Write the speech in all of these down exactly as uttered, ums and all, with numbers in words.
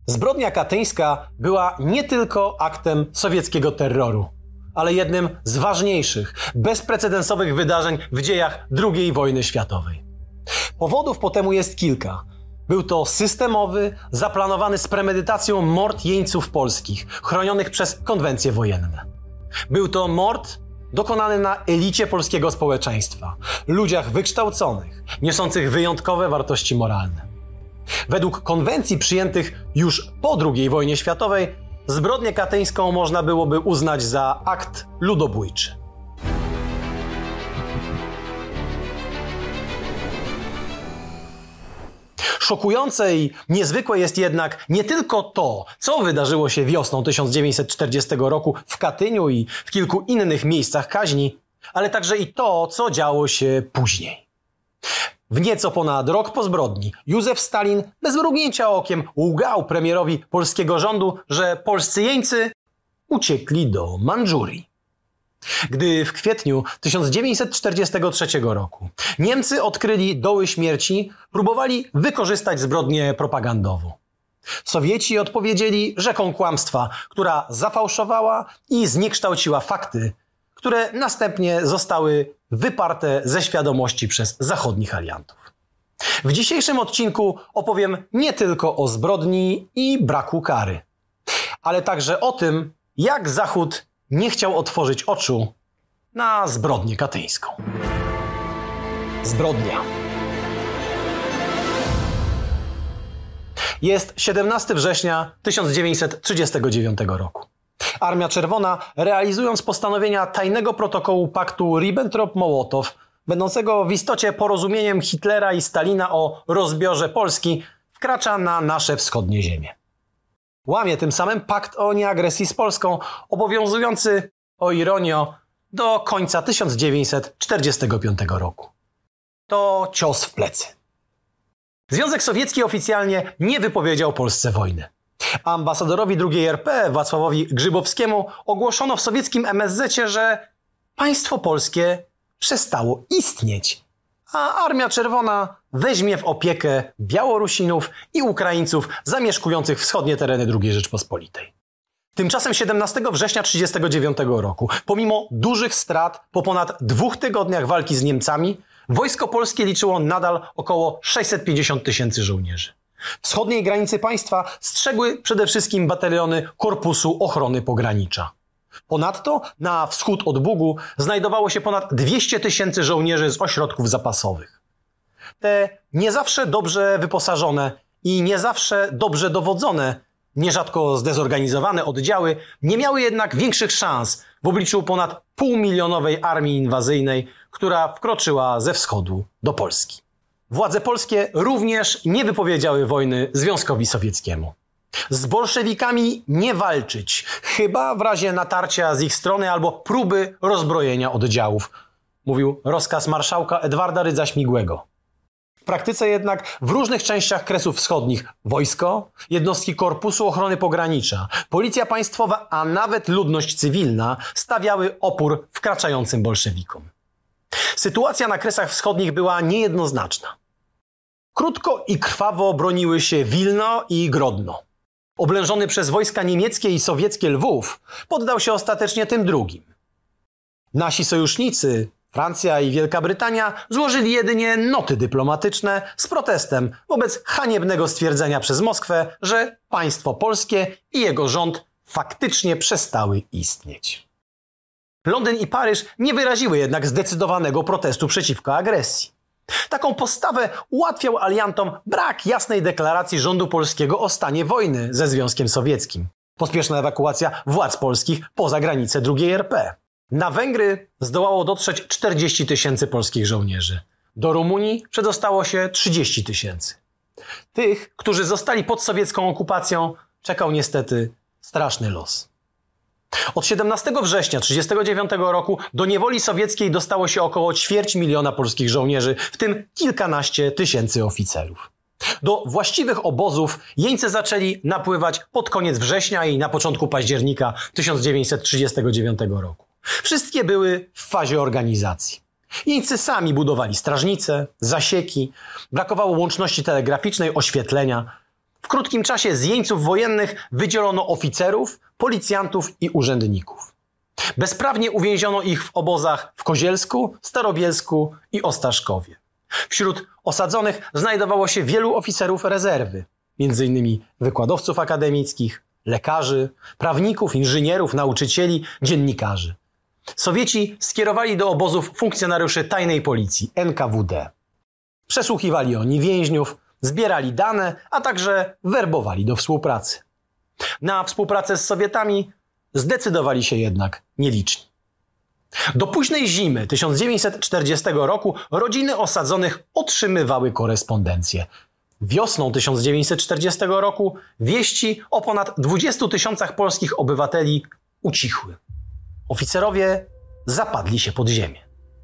Zbrodnia katyńska była nie tylko aktem sowieckiego terroru, ale jednym z ważniejszych, bezprecedensowych wydarzeń w dziejach drugiej wojny światowej. Powodów po temu jest kilka. Był to systemowy, zaplanowany z premedytacją mord jeńców polskich, chronionych przez konwencje wojenne. Był to mord dokonany na elicie polskiego społeczeństwa, ludziach wykształconych, niosących wyjątkowe wartości moralne. Według konwencji przyjętych już po drugiej wojnie światowej zbrodnię katyńską można byłoby uznać za akt ludobójczy. Szokujące i niezwykłe jest jednak nie tylko to, co wydarzyło się wiosną tysiąc dziewięćset czterdziestego roku w Katyniu i w kilku innych miejscach kaźni, ale także i to, co działo się później. W nieco ponad rok po zbrodni Józef Stalin bez mrugnięcia okiem łgał premierowi polskiego rządu, że polscy jeńcy uciekli do Mandżurii. Gdy w kwietniu tysiąc dziewięćset czterdziestego trzeciego roku Niemcy odkryli doły śmierci, próbowali wykorzystać zbrodnię propagandową. Sowieci odpowiedzieli rzeką kłamstwa, która zafałszowała i zniekształciła fakty, które następnie zostały wyparte ze świadomości przez zachodnich aliantów. W dzisiejszym odcinku opowiem nie tylko o zbrodni i braku kary, ale także o tym, jak Zachód nie chciał otworzyć oczu na zbrodnię katyńską. Zbrodnia. Jest siedemnastego września tysiąc dziewięćset trzydziestego dziewiątego roku. Armia Czerwona, realizując postanowienia tajnego protokołu paktu Ribbentrop-Mołotow, będącego w istocie porozumieniem Hitlera i Stalina o rozbiorze Polski, wkracza na nasze wschodnie ziemie. Łamie tym samym pakt o nieagresji z Polską, obowiązujący, o ironio, do końca tysiąc dziewięćset czterdziestego piątego roku. To cios w plecy. Związek Sowiecki oficjalnie nie wypowiedział Polsce wojny. Ambasadorowi drugiej R P, Wacławowi Grzybowskiemu, ogłoszono w sowieckim M S Z-cie, że państwo polskie przestało istnieć, a Armia Czerwona weźmie w opiekę Białorusinów i Ukraińców zamieszkujących wschodnie tereny drugiej Rzeczpospolitej. Tymczasem siedemnastego września tysiąc dziewięćset trzydziestego dziewiątego roku, pomimo dużych strat po ponad dwóch tygodniach walki z Niemcami, wojsko polskie liczyło nadal około sześćset pięćdziesiąt tysięcy żołnierzy. Wschodniej granicy państwa strzegły przede wszystkim bataliony Korpusu Ochrony Pogranicza. Ponadto na wschód od Bugu znajdowało się ponad dwieście tysięcy żołnierzy z ośrodków zapasowych. Te nie zawsze dobrze wyposażone i nie zawsze dobrze dowodzone, nierzadko zdezorganizowane oddziały nie miały jednak większych szans w obliczu ponad półmilionowej armii inwazyjnej, która wkroczyła ze wschodu do Polski. Władze polskie również nie wypowiedziały wojny Związkowi Sowieckiemu. Z bolszewikami nie walczyć, chyba w razie natarcia z ich strony albo próby rozbrojenia oddziałów, mówił rozkaz marszałka Edwarda Rydza-Śmigłego. W praktyce jednak w różnych częściach Kresów Wschodnich wojsko, jednostki Korpusu Ochrony Pogranicza, policja państwowa, a nawet ludność cywilna stawiały opór wkraczającym bolszewikom. Sytuacja na Kresach Wschodnich była niejednoznaczna. Krótko i krwawo broniły się Wilno i Grodno. Oblężony przez wojska niemieckie i sowieckie Lwów poddał się ostatecznie tym drugim. Nasi sojusznicy, Francja i Wielka Brytania, złożyli jedynie noty dyplomatyczne z protestem wobec haniebnego stwierdzenia przez Moskwę, że państwo polskie i jego rząd faktycznie przestały istnieć. Londyn i Paryż nie wyraziły jednak zdecydowanego protestu przeciwko agresji. Taką postawę ułatwiał aliantom brak jasnej deklaracji rządu polskiego o stanie wojny ze Związkiem Sowieckim. Pospieszna ewakuacja władz polskich poza granice drugiej R P. Na Węgry zdołało dotrzeć czterdzieści tysięcy polskich żołnierzy. Do Rumunii przedostało się trzydzieści tysięcy. Tych, którzy zostali pod sowiecką okupacją, czekał niestety straszny los. Od siedemnastego września tysiąc dziewięćset trzydziestego dziewiątego roku do niewoli sowieckiej dostało się około ćwierć miliona polskich żołnierzy, w tym kilkanaście tysięcy oficerów. Do właściwych obozów jeńcy zaczęli napływać pod koniec września i na początku października tysiąc dziewięćset trzydziestego dziewiątego roku. Wszystkie były w fazie organizacji. Jeńcy sami budowali strażnice, zasieki, brakowało łączności telegraficznej, oświetlenia. W krótkim czasie z jeńców wojennych wydzielono oficerów, policjantów i urzędników. Bezprawnie uwięziono ich w obozach w Kozielsku, Starobielsku i Ostaszkowie. Wśród osadzonych znajdowało się wielu oficerów rezerwy, między innymi wykładowców akademickich, lekarzy, prawników, inżynierów, nauczycieli, dziennikarzy. Sowieci skierowali do obozów funkcjonariuszy tajnej policji N K W D. Przesłuchiwali oni więźniów, zbierali dane, a także werbowali do współpracy. Na współpracę z Sowietami zdecydowali się jednak nieliczni. Do późnej zimy tysiąc dziewięćset czterdziestego roku rodziny osadzonych otrzymywały korespondencję. Wiosną tysiąc dziewięćset czterdziestego roku wieści o ponad dwudziestu tysiącach polskich obywateli ucichły. Oficerowie zapadli się pod ziemię.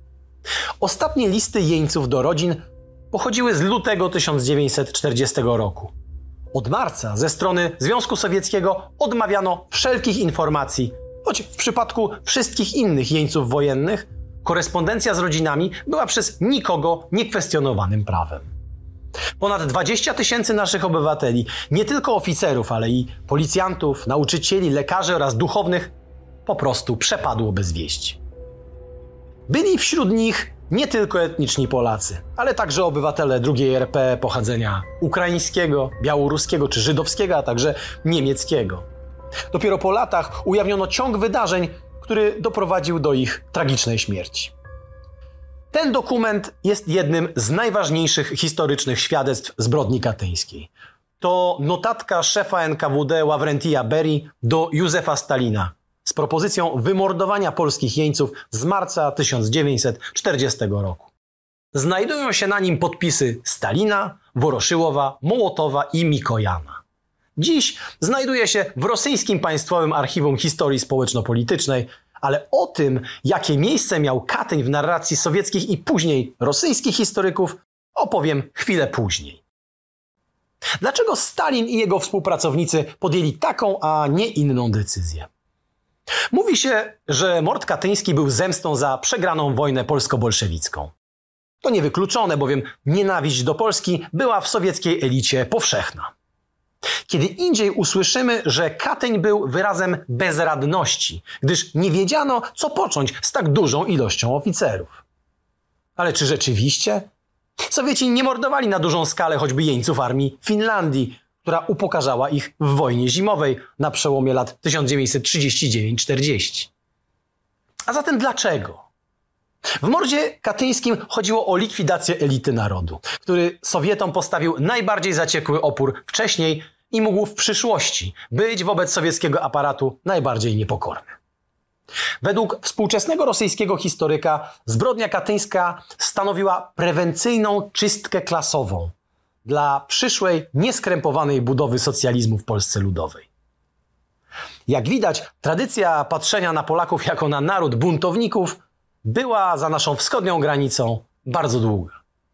Ostatnie listy jeńców do rodzin pochodziły z lutego tysiąc dziewięćset czterdziestego roku. Od marca ze strony Związku Sowieckiego odmawiano wszelkich informacji, choć w przypadku wszystkich innych jeńców wojennych korespondencja z rodzinami była przez nikogo niekwestionowanym prawem. Ponad dwadzieścia tysięcy naszych obywateli, nie tylko oficerów, ale i policjantów, nauczycieli, lekarzy oraz duchownych, po prostu przepadło bez wieści. Byli wśród nich nie tylko etniczni Polacy, ale także obywatele drugiej R P pochodzenia ukraińskiego, białoruskiego czy żydowskiego, a także niemieckiego. Dopiero po latach ujawniono ciąg wydarzeń, który doprowadził do ich tragicznej śmierci. Ten dokument jest jednym z najważniejszych historycznych świadectw zbrodni katyńskiej. To notatka szefa N K W D Ławrentija Berii do Józefa Stalina z propozycją wymordowania polskich jeńców z marca tysiąc dziewięćset czterdziestego roku. Znajdują się na nim podpisy Stalina, Woroszyłowa, Mołotowa i Mikojana. Dziś znajduje się w rosyjskim Państwowym Archiwum Historii Społeczno-Politycznej, ale o tym, jakie miejsce miał Katyń w narracji sowieckich i później rosyjskich historyków, opowiem chwilę później. Dlaczego Stalin i jego współpracownicy podjęli taką, a nie inną decyzję? Mówi się, że mord katyński był zemstą za przegraną wojnę polsko-bolszewicką. To niewykluczone, bowiem nienawiść do Polski była w sowieckiej elicie powszechna. Kiedy indziej usłyszymy, że Katyń był wyrazem bezradności, gdyż nie wiedziano, co począć z tak dużą ilością oficerów. Ale czy rzeczywiście? Sowieci nie mordowali na dużą skalę choćby jeńców armii Finlandii, która upokarzała ich w wojnie zimowej na przełomie lat tysiąc dziewięćset trzydziesty dziewiąty czterdziesty. A zatem dlaczego? W mordzie katyńskim chodziło o likwidację elity narodu, który Sowietom postawił najbardziej zaciekły opór wcześniej i mógł w przyszłości być wobec sowieckiego aparatu najbardziej niepokorny. Według współczesnego rosyjskiego historyka zbrodnia katyńska stanowiła prewencyjną czystkę klasową dla przyszłej, nieskrępowanej budowy socjalizmu w Polsce Ludowej. Jak widać, tradycja patrzenia na Polaków jako na naród buntowników była za naszą wschodnią granicą bardzo długa.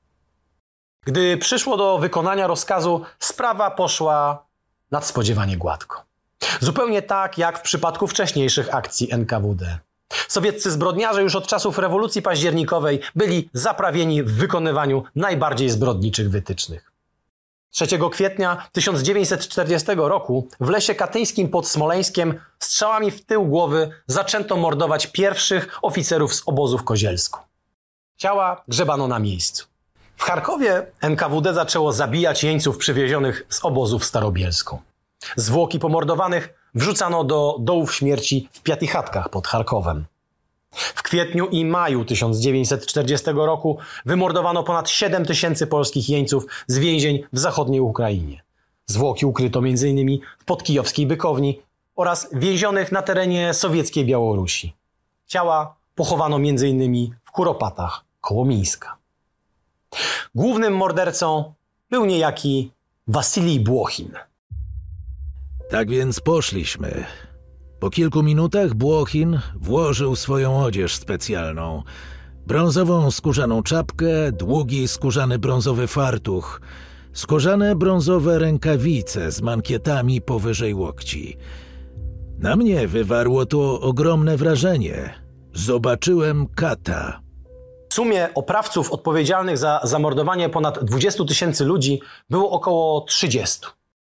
Gdy przyszło do wykonania rozkazu, sprawa poszła nadspodziewanie gładko. Zupełnie tak jak w przypadku wcześniejszych akcji N K W D. Sowieccy zbrodniarze już od czasów rewolucji październikowej byli zaprawieni w wykonywaniu najbardziej zbrodniczych wytycznych. trzeciego kwietnia tysiąc dziewięćset czterdziestego roku w lesie katyńskim pod Smoleńskiem strzałami w tył głowy zaczęto mordować pierwszych oficerów z obozu w Kozielsku. Ciała grzebano na miejscu. W Charkowie N K W D zaczęło zabijać jeńców przywiezionych z obozu w Starobielsku. Zwłoki pomordowanych wrzucano do dołów śmierci w Piatychatkach pod Charkowem. W kwietniu i maju tysiąc dziewięćset czterdziestego roku wymordowano ponad siedem tysięcy polskich jeńców z więzień w zachodniej Ukrainie. Zwłoki ukryto między innymi w podkijowskiej Bykowni oraz więzionych na terenie sowieckiej Białorusi. Ciała pochowano między innymi w Kuropatach koło Mińska. Głównym mordercą był niejaki Wasilij Błochin. Tak więc poszliśmy. Po kilku minutach Błochin włożył swoją odzież specjalną. Brązową skórzaną czapkę, długi skórzany brązowy fartuch, skórzane brązowe rękawice z mankietami powyżej łokci. Na mnie wywarło to ogromne wrażenie. Zobaczyłem kata. W sumie oprawców odpowiedzialnych za zamordowanie ponad dwudziestu tysięcy ludzi było około trzydziestu.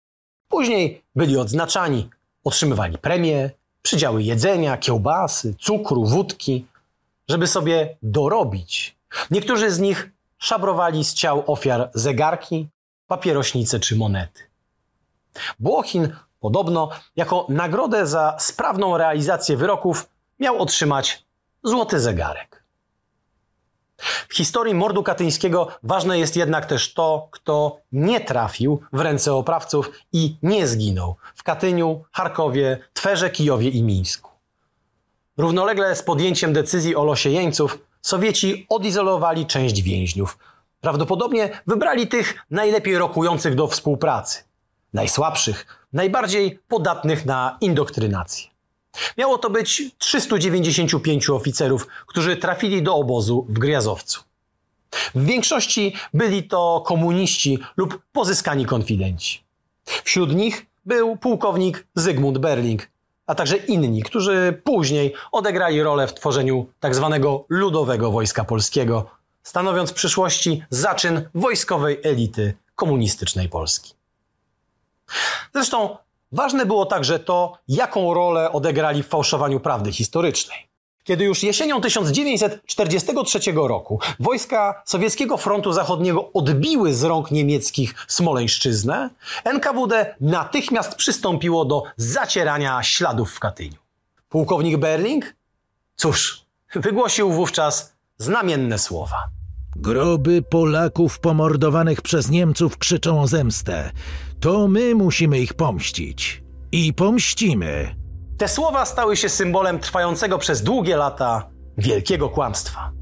Później byli odznaczani, otrzymywali premie, przydziały jedzenia, kiełbasy, cukru, wódki, żeby sobie dorobić. Niektórzy z nich szabrowali z ciał ofiar zegarki, papierośnice czy monety. Błochin podobno jako nagrodę za sprawną realizację wyroków miał otrzymać złoty zegarek. W historii mordu katyńskiego ważne jest jednak też to, kto nie trafił w ręce oprawców i nie zginął w Katyniu, Charkowie, Twerze, Kijowie i Mińsku. Równolegle z podjęciem decyzji o losie jeńców Sowieci odizolowali część więźniów. Prawdopodobnie wybrali tych najlepiej rokujących do współpracy, najsłabszych, najbardziej podatnych na indoktrynację. Miało to być trzystu dziewięćdziesięciu pięciu oficerów, którzy trafili do obozu w Gryazowcu. W większości byli to komuniści lub pozyskani konfidenci. Wśród nich był pułkownik Zygmunt Berling, a także inni, którzy później odegrali rolę w tworzeniu tzw. Ludowego Wojska Polskiego, stanowiąc w przyszłości zaczyn wojskowej elity komunistycznej Polski. Zresztą ważne było także to, jaką rolę odegrali w fałszowaniu prawdy historycznej. Kiedy już jesienią tysiąc dziewięćset czterdziestego trzeciego roku wojska Sowieckiego Frontu Zachodniego odbiły z rąk niemieckich Smoleńszczyznę, N K W D natychmiast przystąpiło do zacierania śladów w Katyniu. Pułkownik Berling? Cóż, wygłosił wówczas znamienne słowa. Groby Polaków pomordowanych przez Niemców krzyczą o zemstę. To my musimy ich pomścić. I pomścimy. Te słowa stały się symbolem trwającego przez długie lata wielkiego kłamstwa.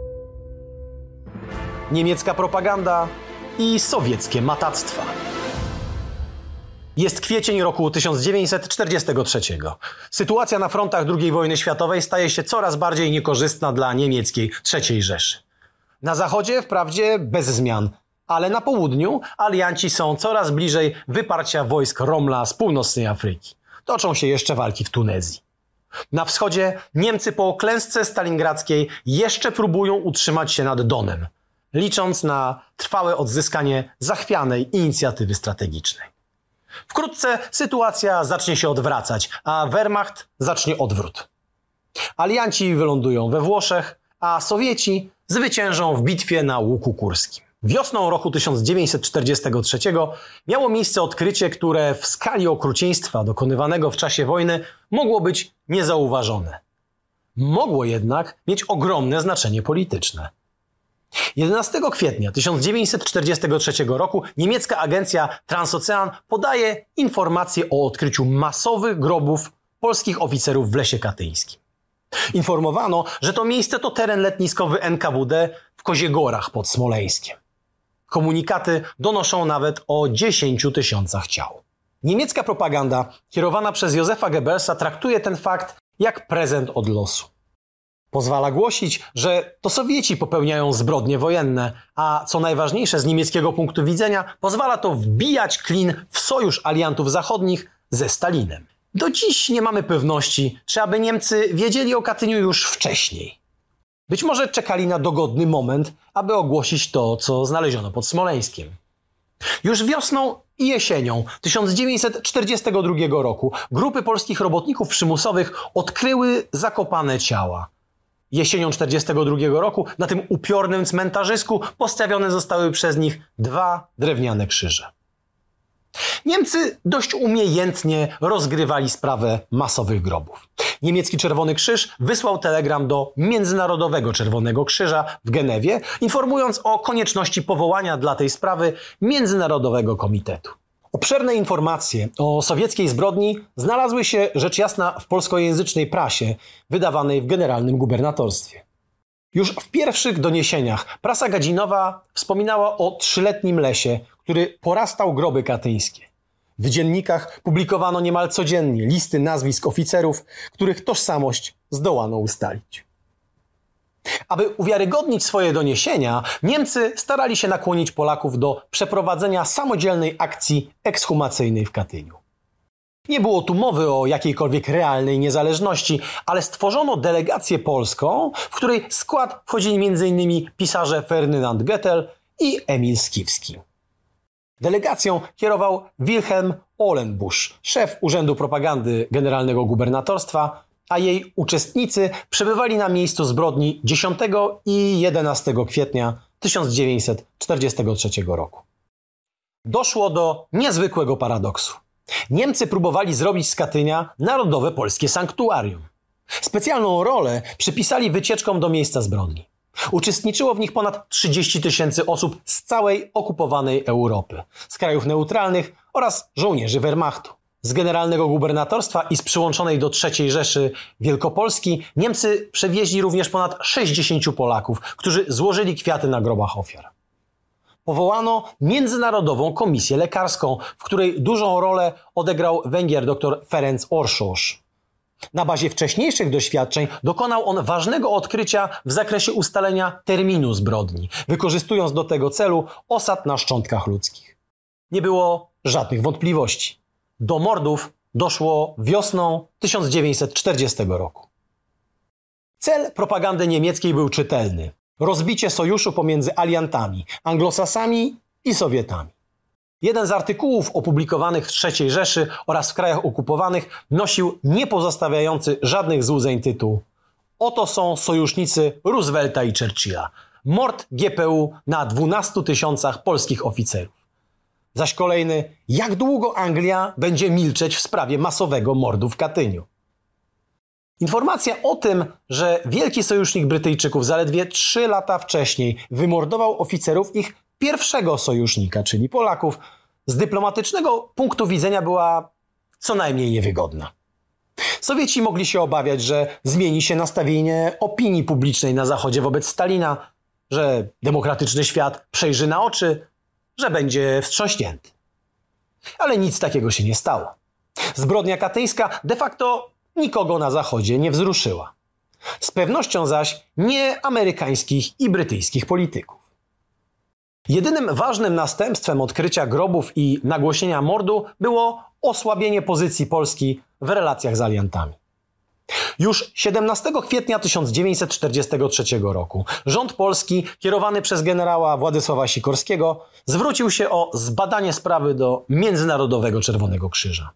Niemiecka propaganda i sowieckie matactwa. Jest kwiecień roku tysiąc dziewięćset czterdziestego trzeciego. Sytuacja na frontach drugiej wojny światowej staje się coraz bardziej niekorzystna dla niemieckiej trzeciej Rzeszy. Na zachodzie wprawdzie bez zmian, ale na południu alianci są coraz bliżej wyparcia wojsk Rommla z północnej Afryki. Toczą się jeszcze walki w Tunezji. Na wschodzie Niemcy po klęsce stalingradzkiej jeszcze próbują utrzymać się nad Donem, licząc na trwałe odzyskanie zachwianej inicjatywy strategicznej. Wkrótce sytuacja zacznie się odwracać, a Wehrmacht zacznie odwrót. Alianci wylądują we Włoszech, a Sowieci zwyciężą w bitwie na Łuku Kurskim. Wiosną roku tysiąc dziewięćset czterdziestego trzeciego miało miejsce odkrycie, które w skali okrucieństwa dokonywanego w czasie wojny mogło być niezauważone. Mogło jednak mieć ogromne znaczenie polityczne. jedenastego kwietnia tysiąc dziewięćset czterdziestego trzeciego roku niemiecka agencja Transocean podaje informacje o odkryciu masowych grobów polskich oficerów w Lesie Katyńskim. Informowano, że to miejsce to teren letniskowy N K W D w Koziegorach pod Smoleńskiem. Komunikaty donoszą nawet o dziesięciu tysiącach ciał. Niemiecka propaganda kierowana przez Józefa Goebbelsa traktuje ten fakt jak prezent od losu. Pozwala głosić, że to Sowieci popełniają zbrodnie wojenne, a co najważniejsze z niemieckiego punktu widzenia, pozwala to wbijać klin w sojusz aliantów zachodnich ze Stalinem. Do dziś nie mamy pewności, czy aby Niemcy wiedzieli o Katyniu już wcześniej. Być może czekali na dogodny moment, aby ogłosić to, co znaleziono pod Smoleńskiem. Już wiosną i jesienią tysiąc dziewięćset czterdziestego drugiego roku grupy polskich robotników przymusowych odkryły zakopane ciała. Jesienią czterdziestego drugiego roku na tym upiornym cmentarzysku postawione zostały przez nich dwa drewniane krzyże. Niemcy dość umiejętnie rozgrywali sprawę masowych grobów. Niemiecki Czerwony Krzyż wysłał telegram do Międzynarodowego Czerwonego Krzyża w Genewie, informując o konieczności powołania dla tej sprawy Międzynarodowego Komitetu. Obszerne informacje o sowieckiej zbrodni znalazły się rzecz jasna w polskojęzycznej prasie wydawanej w Generalnym Gubernatorstwie. Już w pierwszych doniesieniach prasa gadzinowa wspominała o trzyletnim lesie, który porastał groby katyńskie. W dziennikach publikowano niemal codziennie listy nazwisk oficerów, których tożsamość zdołano ustalić. Aby uwiarygodnić swoje doniesienia, Niemcy starali się nakłonić Polaków do przeprowadzenia samodzielnej akcji ekshumacyjnej w Katyniu. Nie było tu mowy o jakiejkolwiek realnej niezależności, ale stworzono delegację polską, w której skład wchodzili między innymi pisarze Ferdynand Goethel i Emil Skiwski. Delegacją kierował Wilhelm Ohlenbusch, szef Urzędu Propagandy Generalnego Gubernatorstwa, a jej uczestnicy przebywali na miejscu zbrodni dziesiątego i jedenastego kwietnia tysiąc dziewięćset czterdziestego trzeciego roku. Doszło do niezwykłego paradoksu. Niemcy próbowali zrobić z Katynia narodowe polskie sanktuarium. Specjalną rolę przypisali wycieczkom do miejsca zbrodni. Uczestniczyło w nich ponad trzydzieści tysięcy osób z całej okupowanej Europy, z krajów neutralnych oraz żołnierzy Wehrmachtu. Z Generalnego Gubernatorstwa i z przyłączonej do trzeciej Rzeszy Wielkopolski Niemcy przewieźli również ponad sześćdziesięciu Polaków, którzy złożyli kwiaty na grobach ofiar. Powołano Międzynarodową Komisję Lekarską, w której dużą rolę odegrał Węgier dr Ferenc Orsos. Na bazie wcześniejszych doświadczeń dokonał on ważnego odkrycia w zakresie ustalenia terminu zbrodni, wykorzystując do tego celu osad na szczątkach ludzkich. Nie było żadnych wątpliwości. Do mordów doszło wiosną tysiąc dziewięćset czterdziestego roku. Cel propagandy niemieckiej był czytelny. Rozbicie sojuszu pomiędzy aliantami, anglosasami i Sowietami. Jeden z artykułów opublikowanych w trzeciej Rzeszy oraz w krajach okupowanych nosił niepozostawiający żadnych złudzeń tytuł: Oto są sojusznicy Roosevelta i Churchilla. Mord G P U na dwunastu tysiącach polskich oficerów. Zaś kolejny: jak długo Anglia będzie milczeć w sprawie masowego mordu w Katyniu? Informacja o tym, że wielki sojusznik Brytyjczyków zaledwie trzy lata wcześniej wymordował oficerów ich pierwszego sojusznika, czyli Polaków, z dyplomatycznego punktu widzenia była co najmniej niewygodna. Sowieci mogli się obawiać, że zmieni się nastawienie opinii publicznej na Zachodzie wobec Stalina, że demokratyczny świat przejrzy na oczy, że będzie wstrząśnięty. Ale nic takiego się nie stało. Zbrodnia katyńska de facto nikogo na Zachodzie nie wzruszyła. Z pewnością zaś nie amerykańskich i brytyjskich polityków. Jedynym ważnym następstwem odkrycia grobów i nagłośnienia mordu było osłabienie pozycji Polski w relacjach z aliantami. Już siedemnastego kwietnia tysiąc dziewięćset czterdziestego trzeciego roku rząd polski, kierowany przez generała Władysława Sikorskiego, zwrócił się o zbadanie sprawy do Międzynarodowego Czerwonego Krzyża.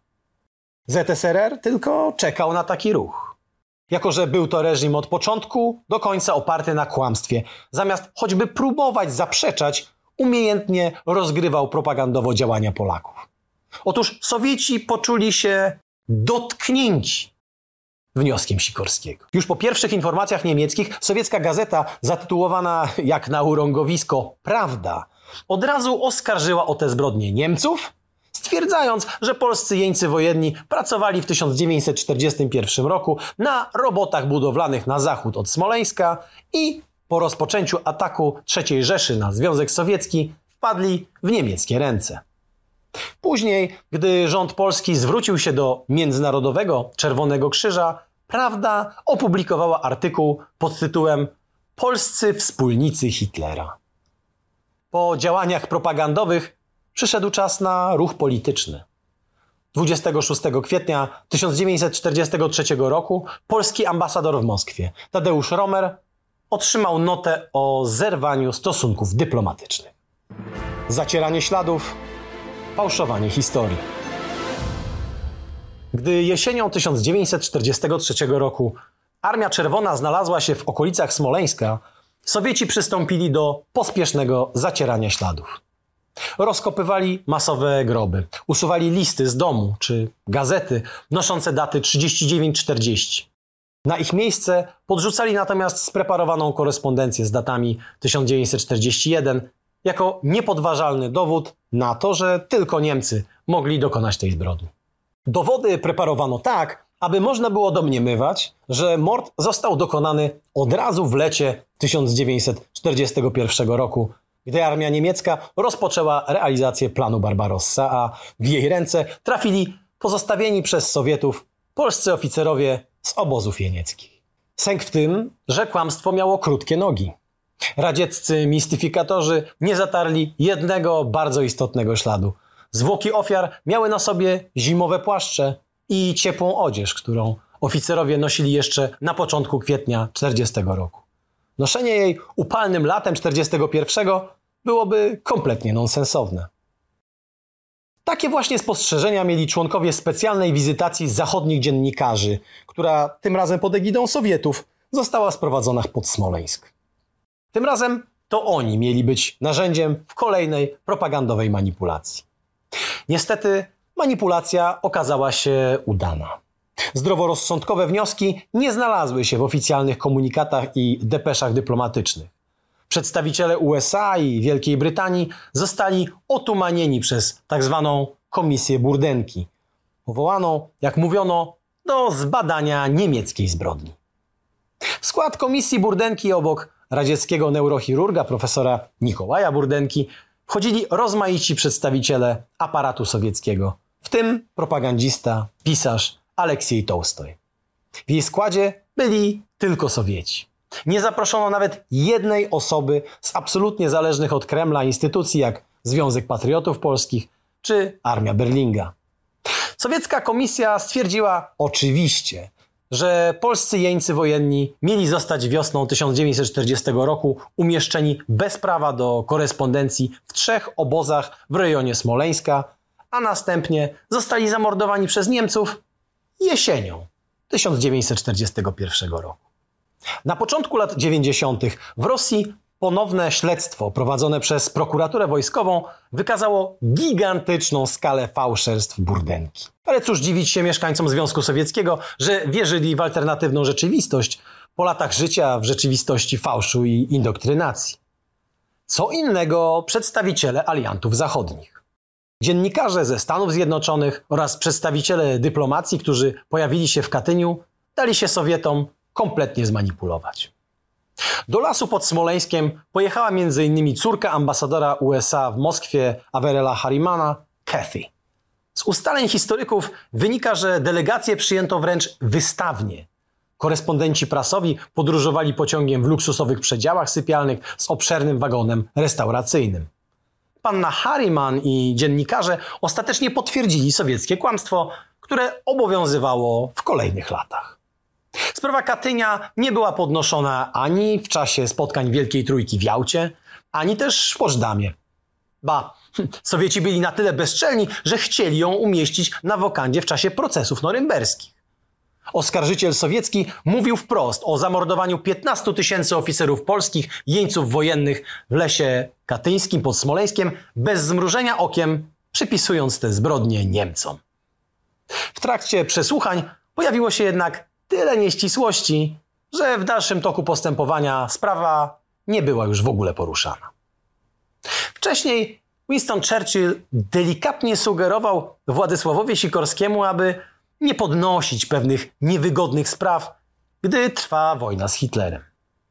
Z S R R tylko czekał na taki ruch. Jako że był to reżim od początku do końca oparty na kłamstwie, zamiast choćby próbować zaprzeczać, umiejętnie rozgrywał propagandowo działania Polaków. Otóż Sowieci poczuli się dotknięci wnioskiem Sikorskiego. Już po pierwszych informacjach niemieckich sowiecka gazeta zatytułowana jak na urągowisko Prawda od razu oskarżyła o te zbrodnie Niemców, stwierdzając, że polscy jeńcy wojenni pracowali w tysiąc dziewięćset czterdziestym pierwszym roku na robotach budowlanych na zachód od Smoleńska i po rozpoczęciu ataku trzeciej Rzeszy na Związek Sowiecki wpadli w niemieckie ręce. Później, gdy rząd polski zwrócił się do Międzynarodowego Czerwonego Krzyża, Prawda opublikowała artykuł pod tytułem Polscy wspólnicy Hitlera. Po działaniach propagandowych przyszedł czas na ruch polityczny. dwudziestego szóstego kwietnia tysiąc dziewięćset czterdziestego trzeciego roku polski ambasador w Moskwie, Tadeusz Romer, otrzymał notę o zerwaniu stosunków dyplomatycznych. Zacieranie śladów, fałszowanie historii. Gdy jesienią tysiąc dziewięćset czterdziestego trzeciego roku Armia Czerwona znalazła się w okolicach Smoleńska, Sowieci przystąpili do pospiesznego zacierania śladów. Rozkopywali masowe groby, usuwali listy z domu czy gazety noszące daty trzydzieści dziewięć czterdzieści. Na ich miejsce podrzucali natomiast spreparowaną korespondencję z datami tysiąc dziewięćset czterdziesty pierwszy jako niepodważalny dowód na to, że tylko Niemcy mogli dokonać tej zbrodni. Dowody preparowano tak, aby można było domniemywać, że mord został dokonany od razu w lecie tysiąc dziewięćset czterdziestego pierwszego roku, gdy armia niemiecka rozpoczęła realizację planu Barbarossa, a w jej ręce trafili pozostawieni przez Sowietów polscy oficerowie z obozów jenieckich. Sęk w tym, że kłamstwo miało krótkie nogi. Radzieccy mistyfikatorzy nie zatarli jednego bardzo istotnego śladu. Zwłoki ofiar miały na sobie zimowe płaszcze i ciepłą odzież, którą oficerowie nosili jeszcze na początku kwietnia czterdziestego roku. Noszenie jej upalnym latem czterdziestego pierwszego byłoby kompletnie nonsensowne. Takie właśnie spostrzeżenia mieli członkowie specjalnej wizytacji zachodnich dziennikarzy, która tym razem pod egidą Sowietów została sprowadzona pod Smoleńsk. Tym razem to oni mieli być narzędziem w kolejnej propagandowej manipulacji. Niestety manipulacja okazała się udana. Zdroworozsądkowe wnioski nie znalazły się w oficjalnych komunikatach i depeszach dyplomatycznych. Przedstawiciele U S A i Wielkiej Brytanii zostali otumanieni przez tzw. Komisję Burdenki, powołaną, jak mówiono, do zbadania niemieckiej zbrodni. W skład Komisji Burdenki obok radzieckiego neurochirurga profesora Nikołaja Burdenki wchodzili rozmaici przedstawiciele aparatu sowieckiego, w tym propagandista, pisarz Aleksiej Tołstoj. W jej składzie byli tylko Sowieci. Nie zaproszono nawet jednej osoby z absolutnie zależnych od Kremla instytucji jak Związek Patriotów Polskich czy Armia Berlinga. Sowiecka komisja stwierdziła oczywiście, że polscy jeńcy wojenni mieli zostać wiosną tysiąc dziewięćset czterdziestego roku umieszczeni bez prawa do korespondencji w trzech obozach w rejonie Smoleńska, a następnie zostali zamordowani przez Niemców jesienią tysiąc dziewięćset czterdziestego pierwszego roku. Na początku lat dziewięćdziesiątych w Rosji ponowne śledztwo prowadzone przez prokuraturę wojskową wykazało gigantyczną skalę fałszerstw Burdenki. Ale cóż dziwić się mieszkańcom Związku Sowieckiego, że wierzyli w alternatywną rzeczywistość po latach życia w rzeczywistości fałszu i indoktrynacji. Co innego przedstawiciele aliantów zachodnich. Dziennikarze ze Stanów Zjednoczonych oraz przedstawiciele dyplomacji, którzy pojawili się w Katyniu, dali się Sowietom kompletnie zmanipulować. Do lasu pod Smoleńskiem pojechała między innymi córka ambasadora U S A w Moskwie Averella Harrimana, Kathy. Z ustaleń historyków wynika, że delegację przyjęto wręcz wystawnie. Korespondenci prasowi podróżowali pociągiem w luksusowych przedziałach sypialnych z obszernym wagonem restauracyjnym. Panna Harriman i dziennikarze ostatecznie potwierdzili sowieckie kłamstwo, które obowiązywało w kolejnych latach. Sprawa Katynia nie była podnoszona ani w czasie spotkań Wielkiej Trójki w Jałcie, ani też w Poczdamie. Ba, Sowieci byli na tyle bezczelni, że chcieli ją umieścić na wokandzie w czasie procesów norymberskich. Oskarżyciel sowiecki mówił wprost o zamordowaniu piętnastu tysięcy oficerów polskich, jeńców wojennych w lesie katyńskim pod Smoleńskiem, bez zmrużenia okiem, przypisując te zbrodnie Niemcom. W trakcie przesłuchań pojawiło się jednak tyle nieścisłości, że w dalszym toku postępowania sprawa nie była już w ogóle poruszana. Wcześniej Winston Churchill delikatnie sugerował Władysławowi Sikorskiemu, aby nie podnosić pewnych niewygodnych spraw, gdy trwa wojna z Hitlerem.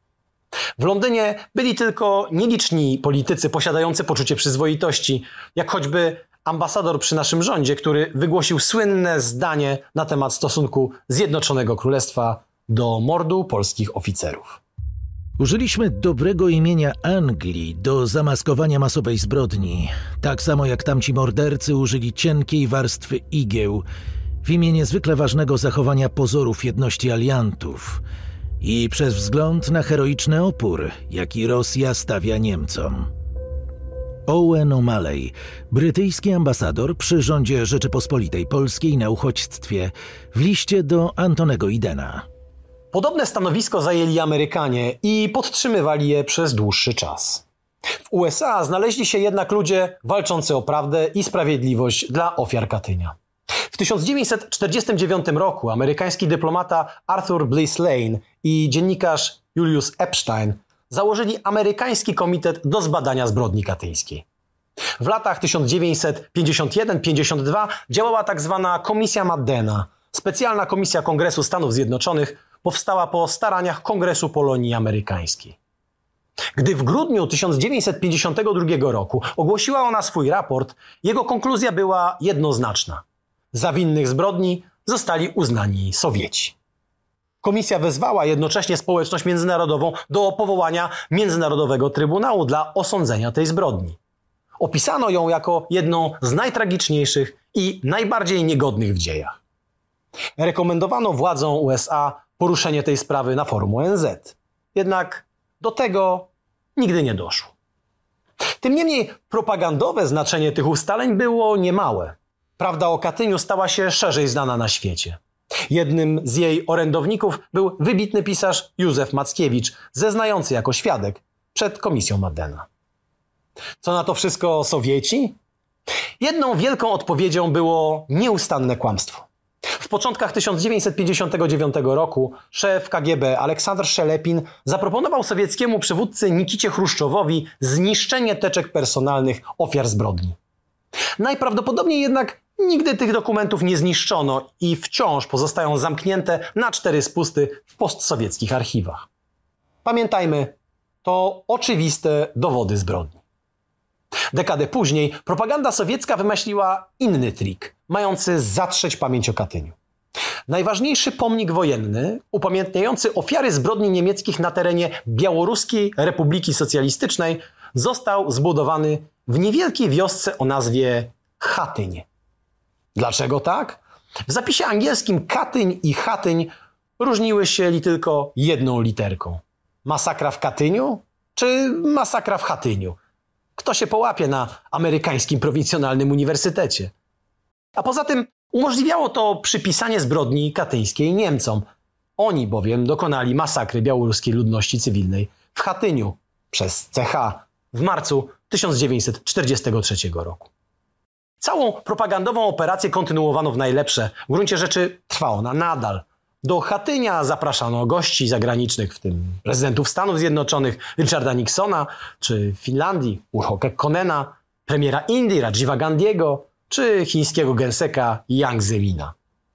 W Londynie byli tylko nieliczni politycy posiadający poczucie przyzwoitości, jak choćby ambasador przy naszym rządzie, który wygłosił słynne zdanie na temat stosunku Zjednoczonego Królestwa do mordu polskich oficerów. Użyliśmy dobrego imienia Anglii do zamaskowania masowej zbrodni, tak samo jak tamci mordercy użyli cienkiej warstwy igieł w imię niezwykle ważnego zachowania pozorów jedności aliantów i przez wzgląd na heroiczny opór, jaki Rosja stawia Niemcom. Owen O'Malley, brytyjski ambasador przy rządzie Rzeczypospolitej Polskiej na uchodźstwie, w liście do Antonego Idena. Podobne stanowisko zajęli Amerykanie i podtrzymywali je przez dłuższy czas. W U S A znaleźli się jednak ludzie walczący o prawdę i sprawiedliwość dla ofiar Katynia. W tysiąc dziewięćset czterdziestym dziewiątym roku amerykański dyplomata Arthur Bliss Lane i dziennikarz Julius Epstein założyli amerykański komitet do zbadania zbrodni katyńskiej. W latach tysiąc dziewięćset pięćdziesiątym pierwszym do pięćdziesiątego drugiego działała tak zwana Komisja Maddena, specjalna komisja Kongresu Stanów Zjednoczonych, powstała po staraniach Kongresu Polonii Amerykańskiej. Gdy w grudniu tysiąc dziewięćset pięćdziesiątego drugiego roku ogłosiła ona swój raport, jego konkluzja była jednoznaczna. Za winnych zbrodni zostali uznani Sowieci. Komisja wezwała jednocześnie społeczność międzynarodową do powołania Międzynarodowego Trybunału dla osądzenia tej zbrodni. Opisano ją jako jedną z najtragiczniejszych i najbardziej niegodnych w dziejach. Rekomendowano władzom U S A poruszenie tej sprawy na forum O N Z. Jednak do tego nigdy nie doszło. Tym niemniej propagandowe znaczenie tych ustaleń było niemałe. Prawda o Katyniu stała się szerzej znana na świecie. Jednym z jej orędowników był wybitny pisarz Józef Mackiewicz, zeznający jako świadek przed komisją Maddena. Co na to wszystko Sowieci? Jedną wielką odpowiedzią było nieustanne kłamstwo. W początkach tysiąc dziewięćset pięćdziesiątego dziewiątego roku szef K G B Aleksandr Szelepin zaproponował sowieckiemu przywódcy Nikicie Chruszczowowi zniszczenie teczek personalnych ofiar zbrodni. Najprawdopodobniej jednak nigdy tych dokumentów nie zniszczono i wciąż pozostają zamknięte na cztery spusty w postsowieckich archiwach. Pamiętajmy, to oczywiste dowody zbrodni. Dekadę później propaganda sowiecka wymyśliła inny trik, mający zatrzeć pamięć o Katyniu. Najważniejszy pomnik wojenny, upamiętniający ofiary zbrodni niemieckich na terenie Białoruskiej Republiki Socjalistycznej, został zbudowany w niewielkiej wiosce o nazwie Chatyń. Dlaczego tak? W zapisie angielskim Katyń i Chatyń różniły się li tylko jedną literką. Masakra w Katyniu czy masakra w Chatyniu? Kto się połapie na amerykańskim prowincjonalnym uniwersytecie? A poza tym umożliwiało to przypisanie zbrodni katyńskiej Niemcom. Oni bowiem dokonali masakry białoruskiej ludności cywilnej w Chatyniu przez C H w marcu tysiąc dziewięćset czterdziestego trzeciego roku. Całą propagandową operację kontynuowano w najlepsze. W gruncie rzeczy trwa ona nadal. Do Chatynia zapraszano gości zagranicznych, w tym prezydentów Stanów Zjednoczonych Richarda Nixona, czy Finlandii Urho Kekkonena, premiera Indii Rajiva Gandhiego, czy chińskiego genseka Jiang Zemina.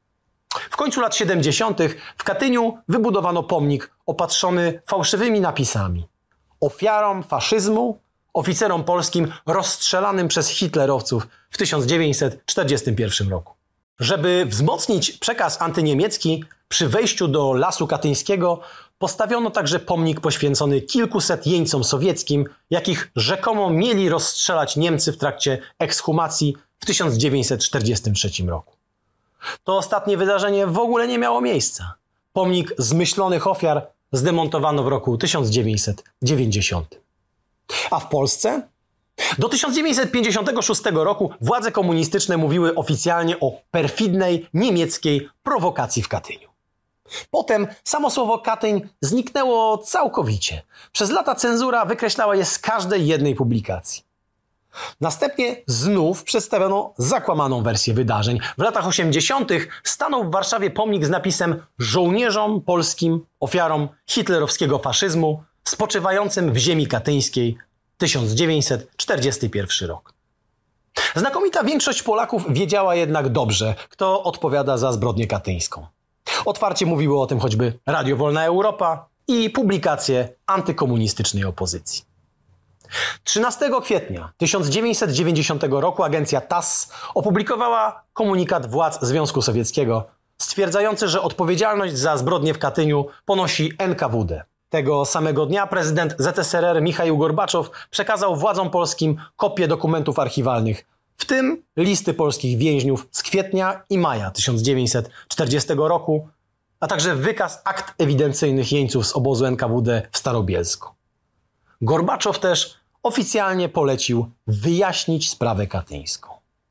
W końcu lat siedemdziesiątych w Katyniu wybudowano pomnik opatrzony fałszywymi napisami. Ofiarom faszyzmu, oficerom polskim rozstrzelanym przez hitlerowców w tysiąc dziewięćset czterdziestym pierwszym roku. Żeby wzmocnić przekaz antyniemiecki, przy wejściu do Lasu Katyńskiego postawiono także pomnik poświęcony kilkuset jeńcom sowieckim, jakich rzekomo mieli rozstrzelać Niemcy w trakcie ekshumacji w tysiąc dziewięćset czterdziestym trzecim roku. To ostatnie wydarzenie w ogóle nie miało miejsca. Pomnik zmyślonych ofiar zdemontowano w roku tysiąc dziewięćset dziewięćdziesiątym. A w Polsce? Do tysiąc dziewięćset pięćdziesiątego szóstego roku władze komunistyczne mówiły oficjalnie o perfidnej niemieckiej prowokacji w Katyniu. Potem samo słowo Katyń zniknęło całkowicie. Przez lata cenzura wykreślała je z każdej jednej publikacji. Następnie znów przedstawiono zakłamaną wersję wydarzeń. W latach osiemdziesiątych stanął w Warszawie pomnik z napisem żołnierzom polskim, ofiarom hitlerowskiego faszyzmu, spoczywającym w ziemi katyńskiej, tysiąc dziewięćset czterdziesty pierwszy rok. Znakomita większość Polaków wiedziała jednak dobrze, kto odpowiada za zbrodnię katyńską. Otwarcie mówiły o tym choćby Radio Wolna Europa i publikacje antykomunistycznej opozycji. trzynastego kwietnia tysiąc dziewięćset dziewięćdziesiątego roku agencja T A S S opublikowała komunikat władz Związku Sowieckiego stwierdzający, że odpowiedzialność za zbrodnię w Katyniu ponosi N K W D. Tego samego dnia prezydent Z S R R Michaił Gorbaczow przekazał władzom polskim kopię dokumentów archiwalnych, w tym listy polskich więźniów z kwietnia i maja tysiąc dziewięćset czterdziestego roku, a także wykaz akt ewidencyjnych jeńców z obozu N K W D w Starobielsku. Gorbaczow też oficjalnie polecił wyjaśnić sprawę katyńską.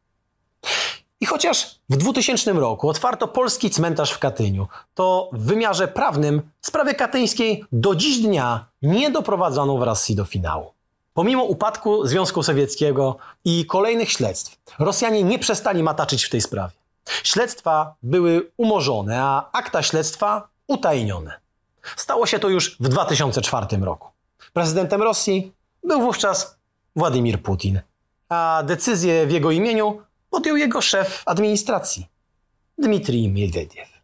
I chociaż w dwutysięcznym roku otwarto polski cmentarz w Katyniu, to w wymiarze prawnym sprawy katyńskiej do dziś dnia nie doprowadzono w Rosji do finału. Pomimo upadku Związku Sowieckiego i kolejnych śledztw, Rosjanie nie przestali mataczyć w tej sprawie. Śledztwa były umorzone, a akta śledztwa utajnione. Stało się to już w dwa tysiące czwartym roku. Prezydentem Rosji był wówczas Władimir Putin, a decyzję w jego imieniu podjął jego szef administracji, Dmitrij Miedwiediew.